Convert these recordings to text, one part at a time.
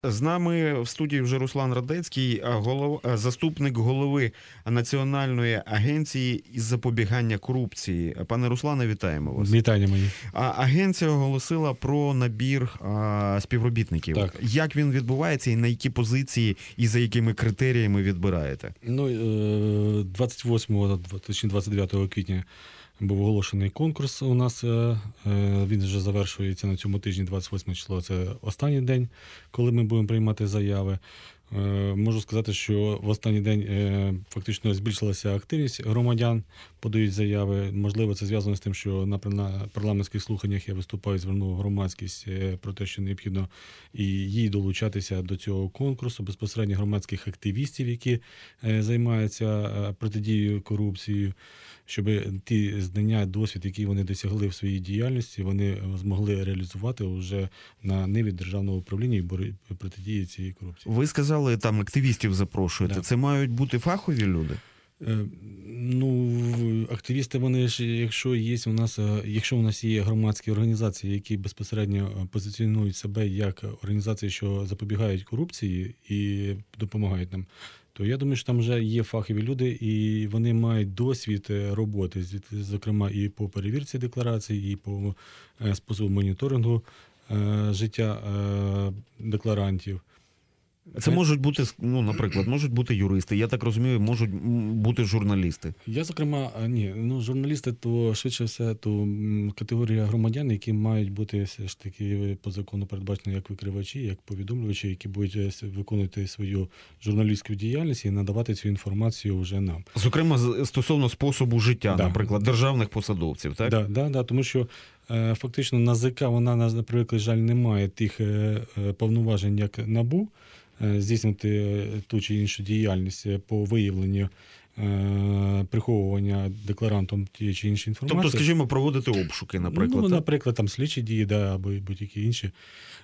З нами в студії вже Руслан Радецький, заступник голови Національної агенції із запобігання корупції. Пане Руслане, вітаємо вас. Вітання мої. Агенція оголосила про набір співробітників. Так. Як він відбувається і на які позиції і за якими критеріями відбираєте? 28, точніше 29 квітня був оголошений конкурс у нас. Він вже завершується на цьому тижні, 28 число. Це останній день, коли ми будемо приймати заяви. Можу сказати, що в останній день фактично збільшилася активність громадян, подають заяви. Можливо, це зв'язано з тим, що на парламентських слуханнях я виступаю, звернув громадськість про те, що необхідно і їй долучатися до цього конкурсу, безпосередньо громадських активістів, які займаються протидією корупції, щоб ті знання, досвід, які вони досягли в своїй діяльності, вони змогли реалізувати вже на ниві державного управління і протидії цієї корупції. Ви сказали, там активістів запрошуєте. Да. Це мають бути фахові люди? Активісти, вони ж, якщо у нас є громадські організації, які безпосередньо позиціонують себе як організації, що запобігають корупції і допомагають нам, то я думаю, що там вже є фахові люди, і вони мають досвід роботи, зокрема і по перевірці декларацій, і по способу моніторингу життя декларантів. Це можуть бути, наприклад, можуть бути юристи, я так розумію, можуть бути журналісти. Я, зокрема, журналісти, то швидше все, то категорія громадян, які мають бути все ж таки по закону передбачені як викривачі, як повідомлювачі, які будуть виконувати свою журналістську діяльність і надавати цю інформацію вже нам. Зокрема, стосовно способу життя, наприклад, державних посадовців, так? Так, тому що фактично НАЗК, вона, на превеликий жаль, не має тих повноважень, як НАБУ, здійснити ту чи іншу діяльність по виявленню приховування декларантом тієї чи іншої інформації. Тобто, скажімо, проводити обшуки, наприклад. Наприклад, там слідчі дії, або будь-які інші.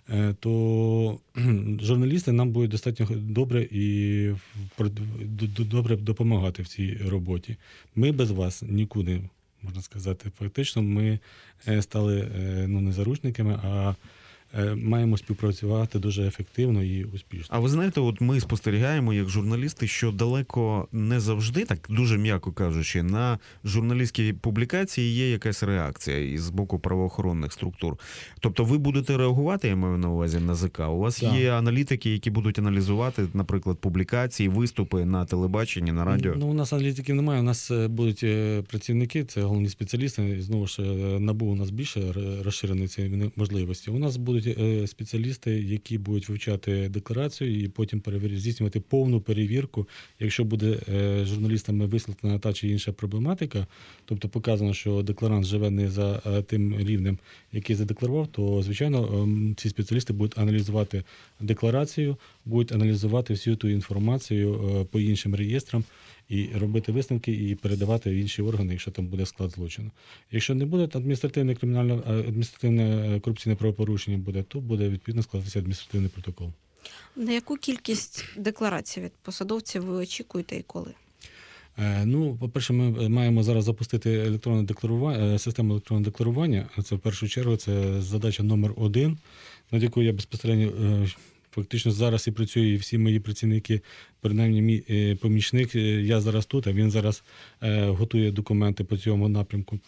То журналісти нам будуть достатньо добре і добре допомагати в цій роботі. Ми без вас нікуди, можна сказати. Фактично, ми стали не заручниками, а маємо співпрацювати дуже ефективно і успішно. А ви знаєте, от ми спостерігаємо, як журналісти, що далеко не завжди, так дуже м'яко кажучи, на журналістські публікації є якась реакція із боку правоохоронних структур. Тобто ви будете реагувати, я маю на увазі, на НАЗК? У вас є аналітики, які будуть аналізувати, наприклад, публікації, виступи на телебаченні, на радіо? У нас аналітиків немає, у нас будуть працівники, це головні спеціалісти, знову ж НАБУ у нас більше розширені ці можливості. У нас будуть спеціалісти, які будуть вивчати декларацію і потім здійснювати повну перевірку. Якщо буде журналістами висвітлена та чи інша проблематика, тобто показано, що декларант живе не за тим рівнем, який задекларував, то, звичайно, ці спеціалісти будуть аналізувати декларацію, будуть аналізувати всю ту інформацію по іншим реєстрам, і робити висновки, і передавати в інші органи, якщо там буде склад злочину. Якщо не буде адміністративне корупційне правопорушення буде, то буде відповідно складатися адміністративний протокол. На яку кількість декларацій від посадовців ви очікуєте і коли? По-перше, ми маємо зараз запустити систему електронного декларування. Це в першу чергу це задача номер 1, над якою я безпосередньо фактично зараз і працюю, і всі мої працівники, принаймні мій помічник, я зараз тут, а він зараз готує документи по цьому напрямку.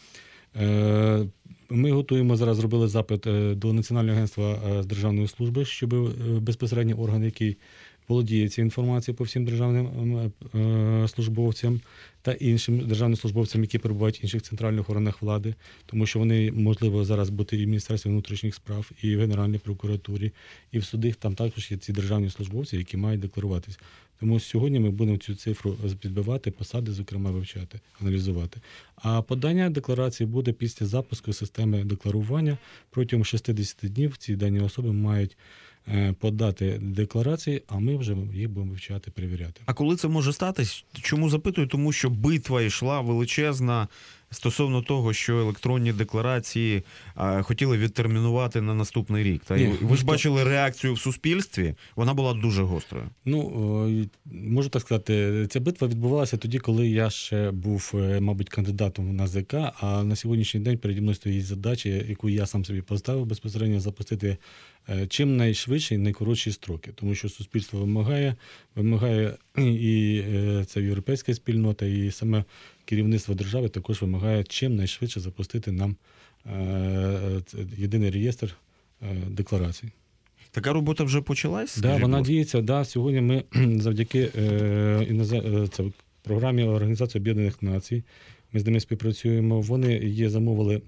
Ми готуємо зараз, зробили запит до Національного агентства з державної служби, щоб безпосередньо орган, який володіє цією інформацією по всім державним службовцям та іншим державним службовцям, які перебувають в інших центральних органах влади, тому що вони, можливо, зараз бути і в Міністерстві внутрішніх справ, і в Генеральній прокуратурі, і в судах, там також є ці державні службовці, які мають декларуватись. Тому сьогодні ми будемо цю цифру підбивати, посади, зокрема, вивчати, аналізувати. А подання декларації буде після запуску системи декларування. Протягом 60 днів ці дані особи мають подати декларації, а ми вже їх будемо вивчати, перевіряти. А коли це може статись? Чому запитую? Тому що битва йшла величезна стосовно того, що електронні декларації хотіли відтермінувати на наступний рік. Ви ж бачили реакцію в суспільстві, вона була дуже гострою. Можу так сказати, ця битва відбувалася тоді, коли я ще був, мабуть, кандидатом в НАЗК, а на сьогоднішній день переді мною стоїть задача, яку я сам собі поставив безпосередньо запустити чим найшвидші і найкоротші строки, тому що суспільство вимагає і це європейська спільнота, і саме керівництво держави також вимагає чим найшвидше запустити нам єдиний реєстр декларацій. Така робота вже почалась? Да, Скажіть, вона будь ласка. діється. Да, сьогодні ми завдяки це програмі Організації Об'єднаних Націй. Ми з ними співпрацюємо. Вони замовили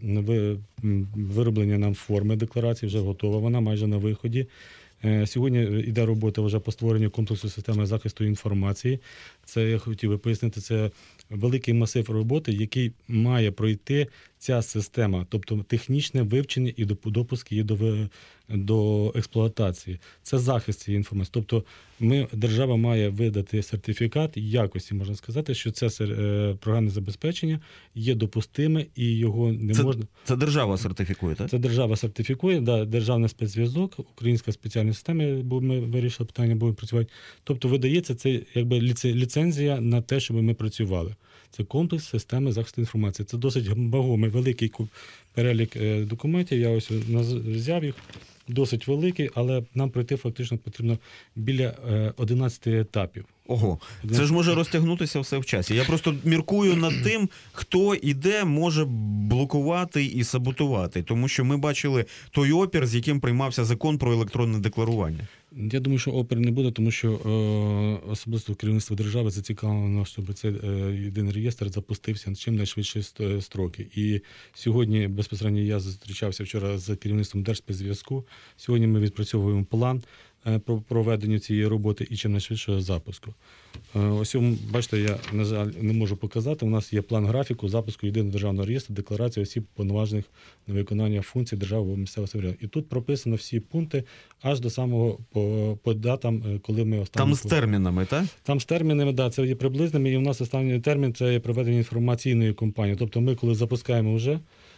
вироблення нам форми декларації, вже готова. Вона майже на виході. Сьогодні йде робота вже по створенню комплексу системи захисту інформації. Це я хотів би пояснити, це великий масив роботи, який має пройти ця система, тобто технічне вивчення і допуск її до експлуатації. Це захист цієї інформації. Тобто держава має видати сертифікат якості, можна сказати, що це програмне забезпечення є допустиме і його не можна... Це держава сертифікує, так? Це держава сертифікує, да, державний спецзв'язок, українська спеціальна система, бо ми вирішили питання, будемо працювати. Тобто видається це якби ліцензія на те, щоб ми працювали. Це комплекс системи захисту інформації. Це досить вагомий, великий перелік документів. Я ось взяв їх. Досить великий, але нам пройти фактично потрібно біля 11 етапів. Ого, це ж може розтягнутися все в часі. Я просто міркую над тим, хто і де може блокувати і саботувати. Тому що ми бачили той опір, з яким приймався закон про електронне декларування. Я думаю, що опір не буде, тому що особисто керівництво держави зацікавлено, щоб цей єдиний реєстр запустився чим найшвидші строки. І сьогодні безпосередньо я зустрічався вчора з керівництвом Держспецзв'язку. Сьогодні ми відпрацьовуємо план по проведенню цієї роботи і чим найшвидшого запуску. Ось, бачите, я, на жаль, не можу показати. У нас є план графіку запуску єдиного державного реєстру декларації осіб, повноважених на виконання функцій державного місцевого самоврядування. І тут прописано всі пункти аж до самого по датам, коли ми останні... Там з термінами, так? Там з термінами, да, це є приблизними, і у нас останній термін – це проведення інформаційної кампанії. Тобто ми, коли запускаємо вже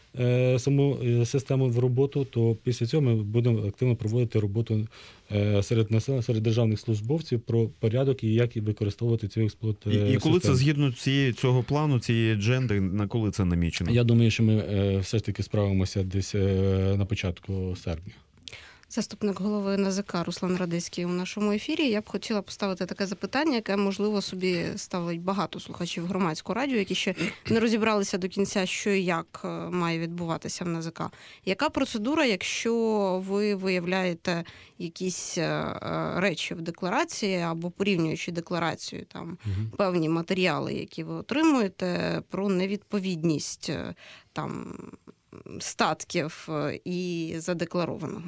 саму систему в роботу, то після цього ми будемо активно проводити роботу серед населення, серед державних службовців про порядок і як використовувати цю систему. І коли це згідно цього плану, цієї адженди, на коли це намічено? Я думаю, що ми все ж таки справимося десь на початку серпня. Заступник голови НАЗК Руслан Радецький у нашому ефірі. Я б хотіла поставити таке запитання, яке, можливо, собі ставить багато слухачів громадського радіо, які ще не розібралися до кінця, що і як має відбуватися в НАЗК. Яка процедура, якщо ви виявляєте якісь речі в декларації або порівнюючи декларацію, там певні матеріали, які ви отримуєте, про невідповідність там статків і задекларованого?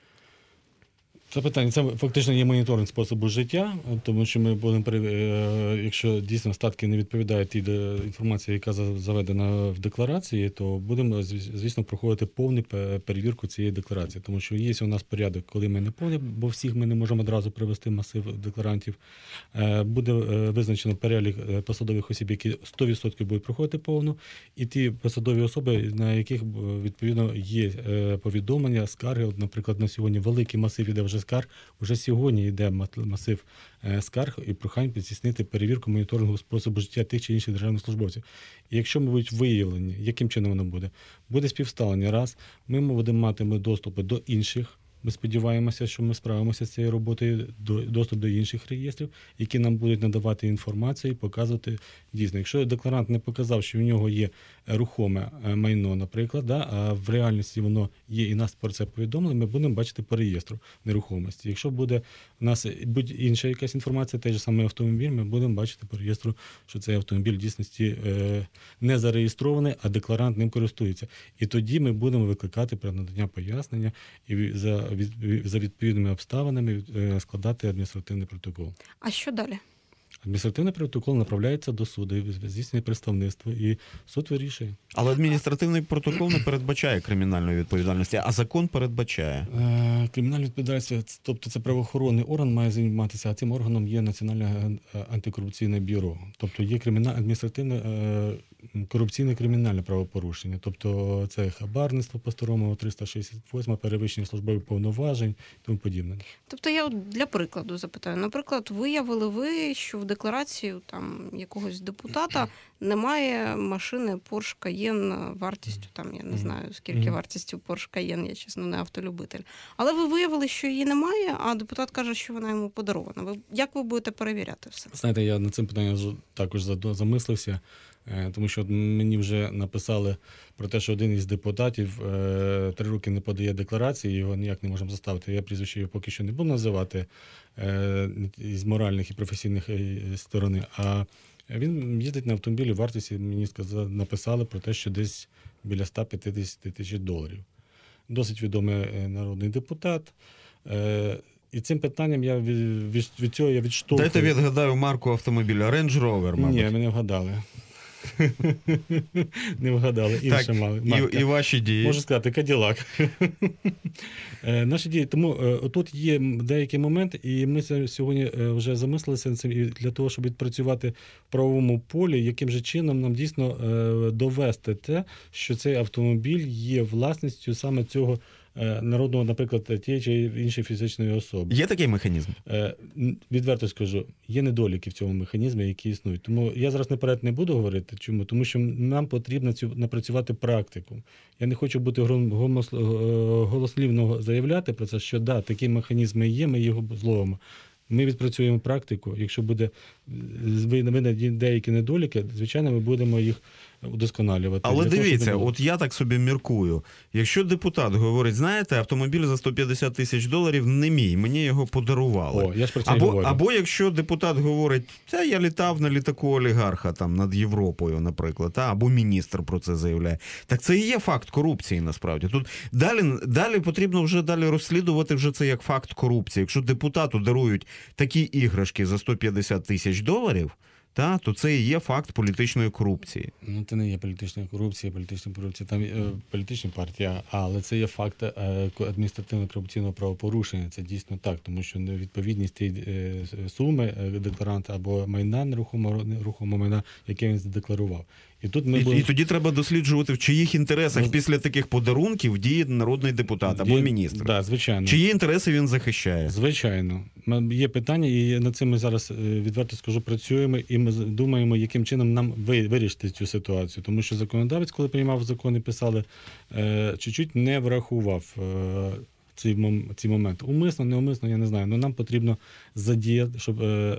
Це питання, це фактично є моніторинг способу життя, тому що ми будемо, якщо дійсно статки не відповідають тій інформації, яка заведена в декларації, то будемо, звісно, проходити повну перевірку цієї декларації. Тому що є у нас порядок, коли ми не повні, бо всіх ми не можемо одразу привести масив декларантів. Буде визначено перелік посадових осіб, які 100% будуть проходити повну, і ті посадові особи, на яких, відповідно, є повідомлення, скарги. От, наприклад, на сьогодні великий масив іде вже скарг. Уже сьогодні йде масив скарг і прохань здійснити перевірку моніторингу способу життя тих чи інших державних службовців. І якщо ми будуть виявлені, яким чином воно буде? Буде співставлення. Раз, ми будемо мати доступи до інших. Ми сподіваємося, що ми справимося з цією роботою, доступ до інших реєстрів, які нам будуть надавати інформацію і показувати дійсно. Якщо декларант не показав, що в нього є рухоме майно, наприклад, а в реальності воно є і нас про це повідомили, ми будемо бачити по реєстру нерухомості. Якщо буде у нас будь-інша якась інформація, той же самий автомобіль, ми будемо бачити по реєстру, що цей автомобіль в дійсності не зареєстрований, а декларант ним користується. І тоді ми будемо викликати про надання пояснення і за відповідними обставинами складати адміністративний протокол. А що далі? Адміністративний протокол направляється до суду, здійснює представництво, і суд вирішує. Але адміністративний протокол не передбачає кримінальної відповідальності, а закон передбачає. Кримінальна відповідальність, тобто це правоохоронний орган має займатися, а цим органом є Національне антикорупційне бюро. Тобто є адміністративне корупційне кримінальне правопорушення. Тобто це хабарництво по-старому, 368, перевищення службових повноважень і тому подібне. Тобто я от для прикладу запитаю. Наприклад, виявили ви, що в декларації там якогось депутата немає машини Porsche Cayenne вартістю, там я не знаю, скільки вартістю Porsche Cayenne, я чесно не автолюбитель. Але ви виявили, що її немає, а депутат каже, що вона йому подарована. Як ви будете перевіряти все? Знаєте, я над цим питанням також замислився, тому що мені вже написали про те, що один із депутатів 3 роки не подає декларації, його ніяк не можемо заставити. Я прізвище його поки що не буду називати з моральних і професійних сторони, а він їздить на автомобілі, вартості мені написали про те, що десь біля 150 тисяч доларів. Досить відомий народний депутат. І цим питанням я від цього я відштовхую. Дайте відгадаю марку автомобіля. Range Rover, мабуть. Ні, ми не вгадали. Не вгадали. Інша марка. І ваші дії. Можу сказати, Каділак. Наші дії. Тому тут є деякий момент, і ми сьогодні вже замислилися над цим, і для того, щоб відпрацювати в правовому полі, яким же чином нам дійсно довести те, що цей автомобіль є власністю саме цього народного, наприклад, тієї чи іншої фізичної особи. Є такий механізм? Відверто скажу, є недоліки в цьому механізмі, які існують. Тому я зараз наперед не буду говорити. Чому? Тому що нам потрібно напрацювати практику. Я не хочу бути голослівно заявляти про це, що да, такі механізми є, ми його зловимо. Ми відпрацюємо практику. Якщо буде виникнуть деякі недоліки, звичайно, ми будемо їх удосконалювати. Але дивіться, от я так собі міркую. Якщо депутат говорить, знаєте, автомобіль за 150 тисяч доларів не мій, мені його подарували. О, я ж про це говорю. Або якщо депутат говорить, я літав на літаку олігарха там над Європою, наприклад, або міністр про це заявляє. Так це і є факт корупції, насправді. Тут далі потрібно вже далі розслідувати вже це як факт корупції. Якщо депутату дарують такі іграшки за 150 тисяч доларів, то це і є факт політичної корупції. Ну, це не є політична корупція, там політична партія, але це є факт адміністративно-корупційного правопорушення. Це дійсно так, тому що невідповідність тієї суми декларанта або майна, нерухомого майна, яке він задекларував. І тоді треба досліджувати, в чиїх інтересах після таких подарунків діє народний депутат або міністр. Да, звичайно. Чиї інтереси він захищає? Звичайно. Є питання, і над цим ми зараз, відверто скажу, працюємо, і ми думаємо, яким чином нам вирішити цю ситуацію. Тому що законодавець, коли приймав закон і писали, чуть-чуть не врахував ці моменти. Умисно, неумисно, я не знаю. Але нам потрібно задіяти, щоб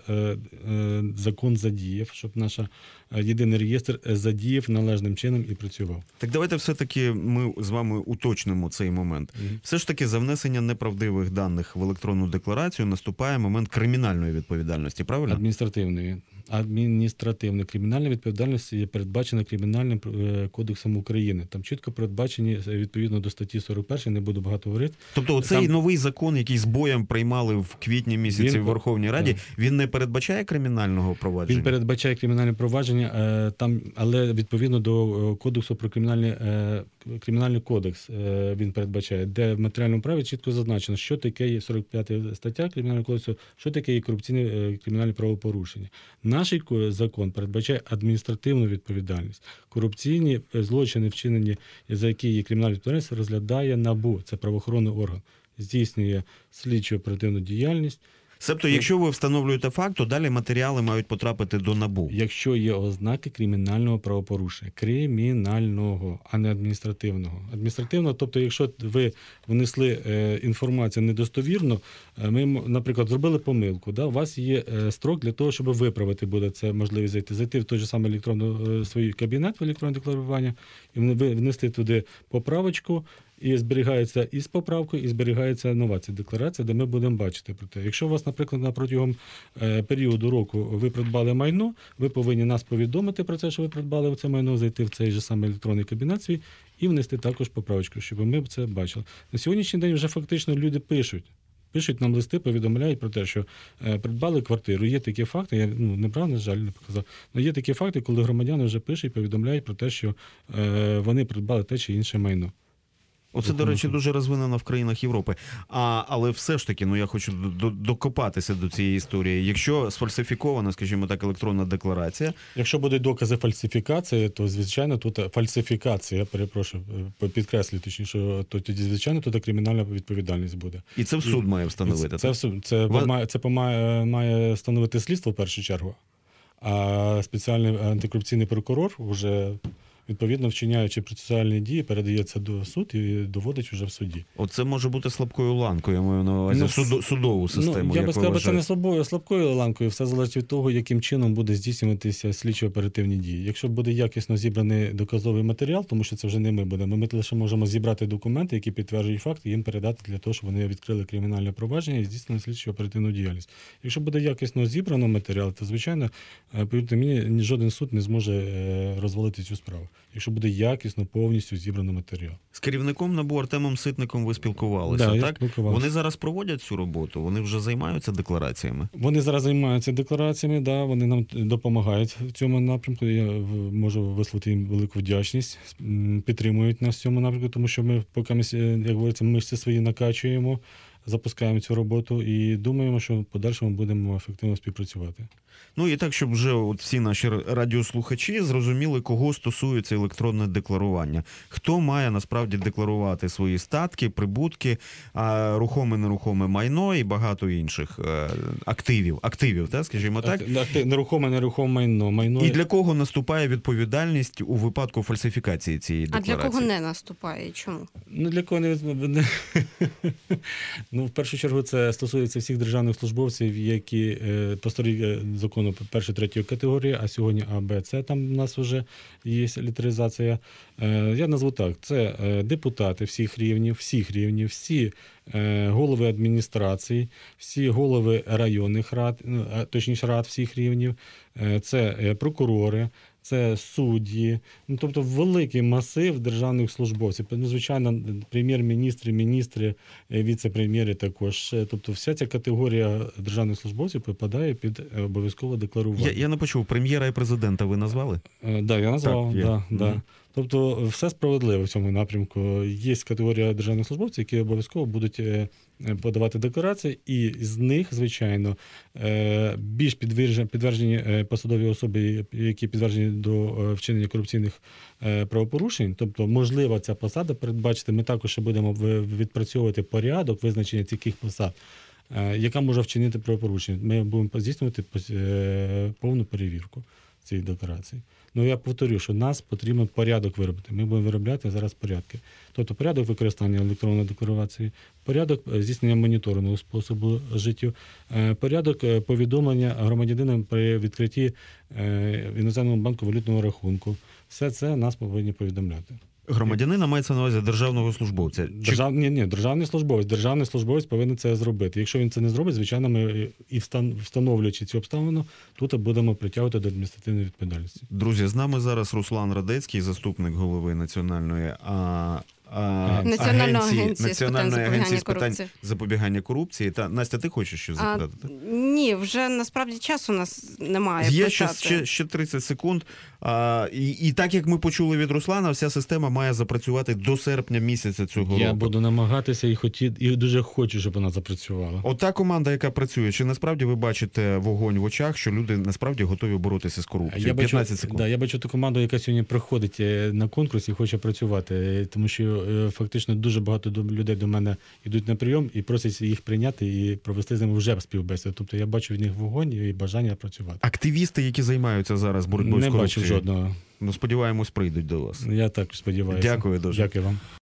закон задіяв, щоб наш єдиний реєстр задіяв належним чином і працював. Так давайте все-таки ми з вами уточнимо цей момент. Все ж таки за внесення неправдивих даних в електронну декларацію наступає момент кримінальної відповідальності, правильно? Адміністративної. Кримінальна відповідальність є передбачена Кримінальним кодексом України. Там чітко передбачені, відповідно до статті 41, не буду багато говорити. Тобто оцей новий закон, який з боєм приймали в квітні місяці в Верховній Раді, він не передбачає кримінального провадження? Він передбачає кримінальне провадження, але відповідно до Кодексу про Кримінальний кодекс він передбачає, де в матеріальному праві чітко зазначено, що таке є 45 стаття Кримінального кодексу, що таке є корупційне кримінальне правопорушення. Наш закон передбачає адміністративну відповідальність. Корупційні злочини, вчинені, за які є кримінальна відповідальність, розглядає НАБУ, це правоохоронний орган, здійснює слідчо-оперативну діяльність. Себто, якщо ви встановлюєте факт, то далі матеріали мають потрапити до НАБУ. Якщо є ознаки кримінального правопорушення. Кримінального, а не адміністративного. Адміністративного, тобто, якщо ви внесли інформацію недостовірно, ми, наприклад, зробили помилку, у вас є строк для того, щоб виправити буде це можливість зайти в той же самий свій кабінет в електронне декларування і внести туди поправочку, і зберігається і з поправкою, і зберігається нова ця декларація, де ми будемо бачити про те. Якщо у вас, наприклад, протягом періоду року ви придбали майно, ви повинні нас повідомити про це, що ви придбали це майно, зайти в цей же самий електронний кабінет свій і внести також поправочку, щоб ми це бачили. На сьогоднішній день вже фактично люди пишуть нам листи, повідомляють про те, що придбали квартиру. Є такі факти, я не брав, на жаль, не показав, але є такі факти, коли громадяни вже пишуть і повідомляють про те, що вони придбали те чи інше майно. Оце, до речі, дуже розвинено в країнах Європи. Але все ж таки, я хочу докопатися до цієї історії. Якщо сфальсифікована, скажімо так, електронна декларація... Якщо будуть докази фальсифікації, то, звичайно, тут фальсифікація, я перепрошую, підкреслюю, точніше, то тоді, звичайно, тут кримінальна відповідальність буде. І це в суд має встановити, так? Це має встановити слідство в першу чергу, а спеціальний антикорупційний прокурор вже відповідно вчиняючи процесуальні дії, передається до суд і доводить вже в суді. Оце може бути слабкою ланкою, я маю на увазі судову систему. Я би сказав, це не слабкою ланкою, все залежить від того, яким чином буде здійснюватися слідчо-оперативні дії. Якщо буде якісно зібраний доказовий матеріал, тому що це вже не ми будемо, ми лише можемо зібрати документи, які підтверджують факт, і їм передати для того, щоб вони відкрили кримінальне провадження і здійснили слідчо-оперативну діяльність. Якщо буде якісно зібрано матеріал, то, звичайно, повірте мені, жоден суд не зможе розвалити цю справу. Якщо буде якісно, повністю зібрано матеріал. З керівником НАБУ Артемом Ситником ви спілкувалися, так? Так? Вони зараз проводять цю роботу? Вони вже займаються деклараціями? Вони зараз займаються деклараціями, да, вони нам допомагають в цьому напрямку. Я можу висловити їм велику вдячність. Підтримують нас в цьому напрямку, тому що ми, поки ми, як говориться, мишці свої накачуємо, запускаємо цю роботу і думаємо, що в подальшому будемо ефективно співпрацювати. І так, щоб вже всі наші радіослухачі зрозуміли, кого стосується електронне декларування. Хто має насправді декларувати свої статки, прибутки, рухоме, нерухоме майно і багато інших активів, так, скажімо так? Нерухоме майно. І для кого наступає відповідальність у випадку фальсифікації цієї декларації? А для кого не наступає? Чому? Для кого не... в першу чергу це стосується всіх державних службовців, які по старій закону першої, третьої категорії, а сьогодні А, Б, С, там у нас вже є літеризація. Я назву так, це депутати всіх рівнів, всі голови адміністрацій, всі голови районних рад, точніше рад всіх рівнів, це прокурори, це судді, тобто великий масив державних службовців. Звичайно, прем'єр-міністри, міністри, віце-прем'єри також. Тобто вся ця категорія державних службовців попадає під обов'язкове декларування. Я не почув, прем'єра і президента ви назвали? Так, я назвав, так. Тобто все справедливо в цьому напрямку. Є категорія державних службовців, які обов'язково будуть подавати декларації, і з них, звичайно, більш підтверджені посадові особи, які підтверджені до вчинення корупційних правопорушень, тобто можлива ця посада передбачити, ми також будемо відпрацьовувати порядок визначення цих посад, яка може вчинити правопорушення. Ми будемо здійснювати повну перевірку цієї декларації. Я повторю, що нас потрібно порядок виробити. Ми будемо виробляти зараз порядки. Тобто порядок використання електронної декларації, порядок здійснення моніторингу способу життя, порядок повідомлення громадянинам при відкритті в іноземному банку валютного рахунку. Все це нас повинні повідомляти. Громадянина мається на увазі державного службовця? Державний службовець. Державний службовець повинен це зробити. Якщо він це не зробить, звичайно, ми і встановлюючи цю обставину, тут будемо притягувати до адміністративної відповідальності. Друзі, з нами зараз Руслан Радецький, заступник голови Національної агенції з питань запобігання корупції. Та Настя, ти хочеш щось запитати? Ні, вже насправді часу у нас немає. Є ще 30 секунд. І так, як ми почули від Руслана, вся система має запрацювати до серпня місяця цього року. Я буду намагатися і дуже хочу, щоб вона запрацювала. Ота команда, яка працює, чи насправді ви бачите вогонь в очах, що люди насправді готові боротися з корупцією? 15 секунд. Я бачу ту команду, яка сьогодні приходить на конкурс і хоче працювати, тому що фактично дуже багато людей до мене йдуть на прийом і просять їх прийняти і провести з ними вже співбесіду. Тобто я бачу в них вогонь і бажання працювати. Активісти, які займаються зараз боротьбою з корупцією? Не бачу жодного. Сподіваємось, прийдуть до вас. Я також сподіваюся. Дякую дуже. Дякую вам.